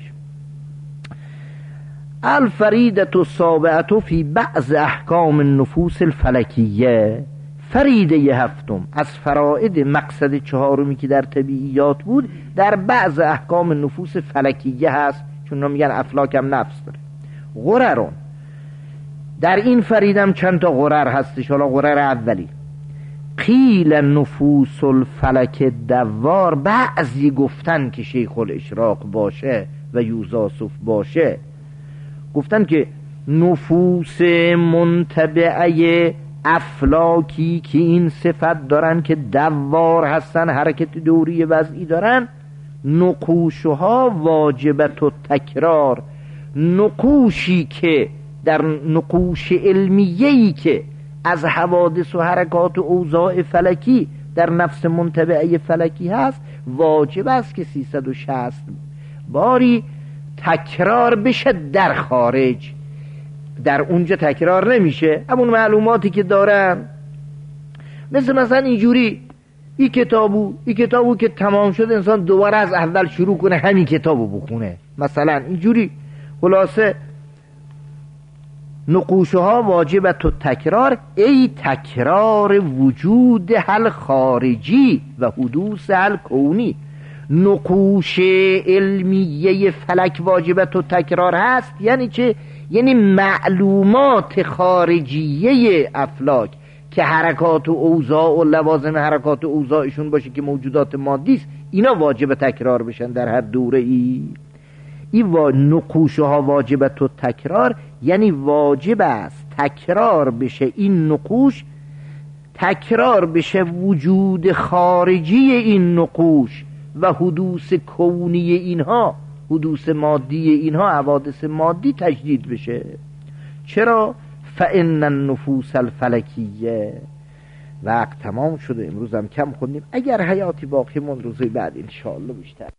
الفریدة السابعة فی بعض احکام النفوس الفلکیه، فریده هفتم از فرائد مقصد چهارمی که در طبیعیات بود در بعض احکام نفوس فلکیه هست، چون میگن افلاک هم نفس داره. غررون، در این فریدم چند تا غرر هستش. حالا غرر اولی قیل نفوس الفلک دوار، بعضی گفتن که شیخ الاشراق باشه و یوزاسوف باشه، گفتن که نفوس منتبعه افلاکی که این صفت دارن که دوار هستن، حرکت دوری وضعی دارن، نقوشها واجبت و تکرار، نقوشی که در نقوش علمیه‌ای که از حوادث و حرکات و اوضاع فلکی در نفس منتبعه فلکی هست، واجب است که سیصد و شصت باری تکرار بشه در خارج. در اونجا تکرار نمیشه. همون معلوماتی که دارن، مثل مثلا اینجوری این کتابو این کتابو که تمام شد انسان دوباره از اول شروع کنه همین کتابو بخونه، مثلا اینجوری. خلاصه نقوشها واجبت و تکرار، ای تکرار وجود حل خارجی و حدوث حل کونی. نقوش علمیه فلک واجبت و تکرار هست یعنی چه؟ یعنی معلومات خارجیه افلاک که حرکات و اوضاع و لوازم حرکات و اوضاعشون باشه که موجودات مادی است، اینا واجب تکرار بشن در هر دوره ای. این وا... نقوشها واجبت و تکرار یعنی واجب است تکرار بشه این نقوش، تکرار بشه وجود خارجی این نقوش و حدوث کونی اینها، حدوث مادی اینها، حوادث مادی تجدید بشه. چرا؟ فإن النفوس الفلکیه. وقت تمام شده، امروز هم کم خوندیم، اگر حیاتی باقی مون روزی بعد انشاءالله بیشتر